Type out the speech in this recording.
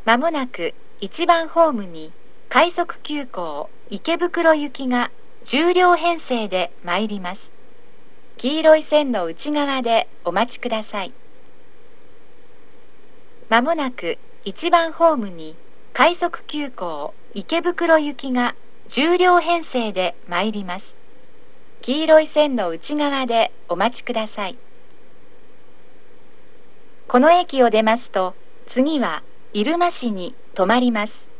まもなく1番ホームに快速急行池袋行きが10両編成で参ります。黄色い線の内側でお待ちください。まもなく1番ホームに快速急行池袋行きが10両編成で参ります。黄色い線の内側でお待ちください。この駅を出ますと、次は入間市に停まります。